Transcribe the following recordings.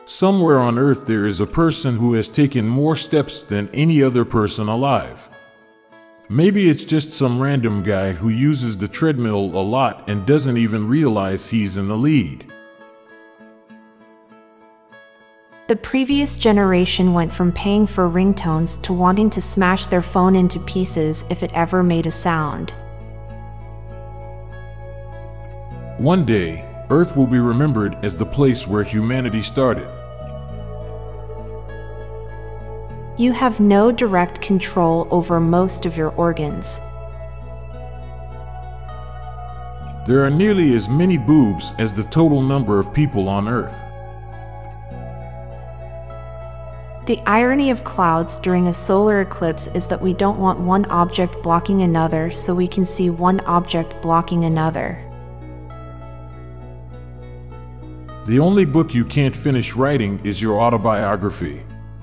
Somewhere on Earth there is a person who has taken more steps than any other person alive. Maybe it's just some random guy who uses the treadmill a lot and doesn't even realize he's in the lead. The previous generation went from paying for ringtones to wanting to smash their phone into pieces if it ever made a sound. One day, Earth will be remembered as the place where humanity started. You have no direct control over most of your organs. There are nearly as many boobs as the total number of people on Earth. The irony of clouds during a solar eclipse is that we don't want one object blocking another, so we can see one object blocking another. The only book you can't finish writing is your autobiography.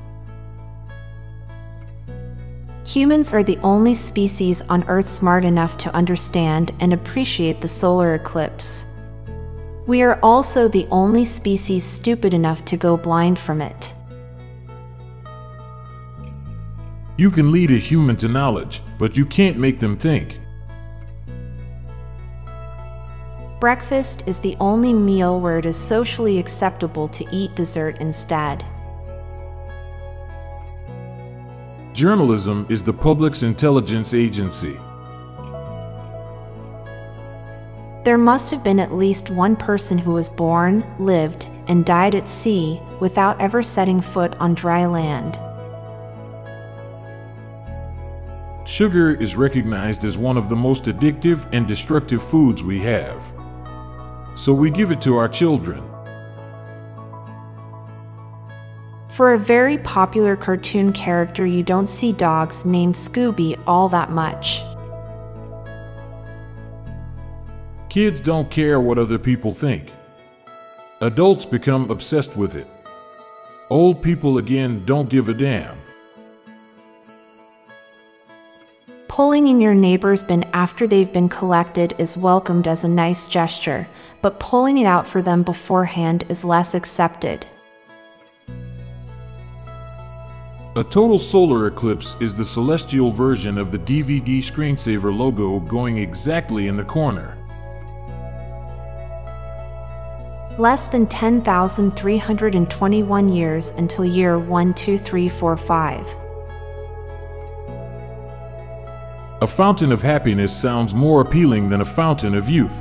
Humans are the only species on Earth smart enough to understand and appreciate the solar eclipse. We are also the only species stupid enough to go blind from it. You can lead a human to knowledge, but you can't make them think. Breakfast is the only meal where it is socially acceptable to eat dessert instead. Journalism is the public's intelligence agency. There must have been at least one person who was born, lived, and died at sea without ever setting foot on dry land. Sugar is recognized as one of the most addictive and destructive foods we have. So we give it to our children. For a very popular cartoon character, you don't see dogs named Scooby all that much. Kids don't care what other people think. Adults become obsessed with it. Old people again don't give a damn. Pulling in your neighbor's bin after they've been collected is welcomed as a nice gesture, but pulling it out for them beforehand is less accepted. A total solar eclipse is the celestial version of the DVD screensaver logo going exactly in the corner. Less than 10,321 years until year 12345. A fountain of happiness sounds more appealing than a fountain of youth.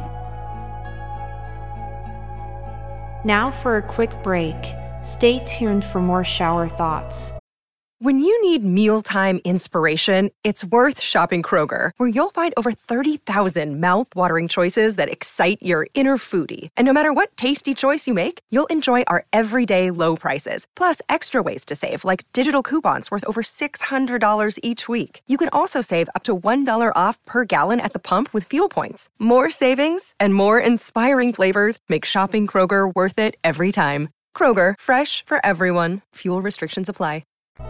Now for a quick break. Stay tuned for more shower thoughts. When you need mealtime inspiration, it's worth shopping Kroger, where you'll find over 30,000 mouth-watering choices that excite your inner foodie. And no matter what tasty choice you make, you'll enjoy our everyday low prices, plus extra ways to save, like digital coupons worth over $600 each week. You can also save up to $1 off per gallon at the pump with fuel points. More savings and more inspiring flavors make shopping Kroger worth it every time. Kroger, fresh for everyone. Fuel restrictions apply.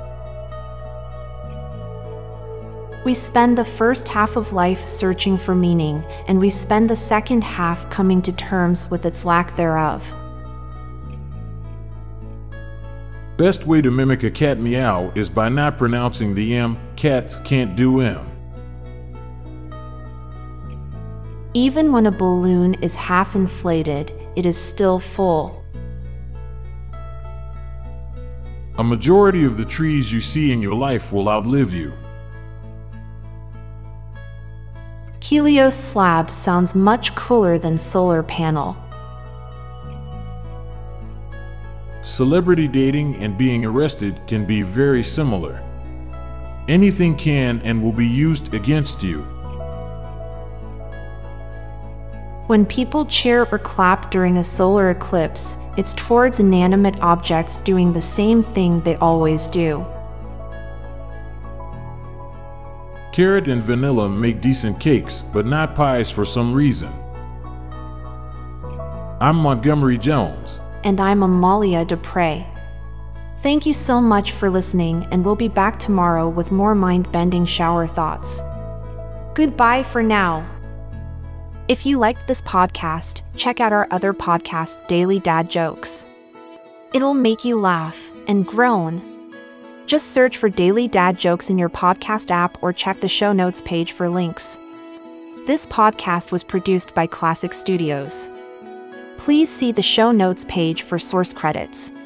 We spend the first half of life searching for meaning, and we spend the second half coming to terms with its lack thereof. Best way to mimic a cat meow is by not pronouncing the M. Cats can't do M. Even when a balloon is half inflated, it is still full. A majority of the trees you see in your life will outlive you. Helios slab sounds much cooler than solar panel. Celebrity dating and being arrested can be very similar. Anything can and will be used against you. When people cheer or clap during a solar eclipse, it's towards inanimate objects doing the same thing they always do. Carrot and vanilla make decent cakes, but not pies for some reason. I'm Montgomery Jones. And I'm Amalia Dupre. Thank you so much for listening, and we'll be back tomorrow with more mind-bending shower thoughts. Goodbye for now. If you liked this podcast, check out our other podcast, Daily Dad Jokes. It'll make you laugh and groan. Just search for Daily Dad Jokes in your podcast app or check the show notes page for links. This podcast was produced by Classic Studios. Please see the show notes page for source credits.